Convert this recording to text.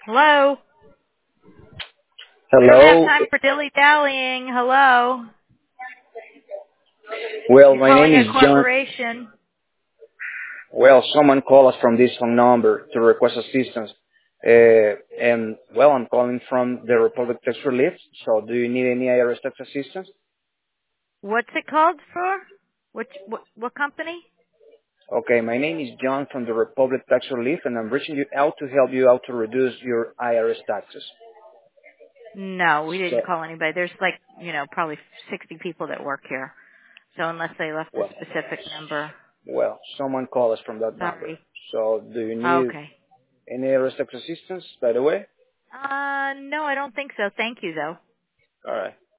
Hello? We don't have Hello. time for dilly-dallying. Hello? Well, You're my name calling a is John. corporation. Well, someone called us from this phone number to request assistance. I'm calling from the Republic Tax Relief. So, do you need any IRS tax assistance? What's it called for? What company? Okay, my name is John from the Republic Tax Relief, and I'm reaching you out to help you out to reduce your IRS taxes. No, we So, didn't call anybody. There's probably 60 people that work here. So unless they left a well, specific number. someone called us from that number. Sorry. So, do you need Okay. any IRS tax assistance, by the way? No, I don't think so. Thank you, though. All right.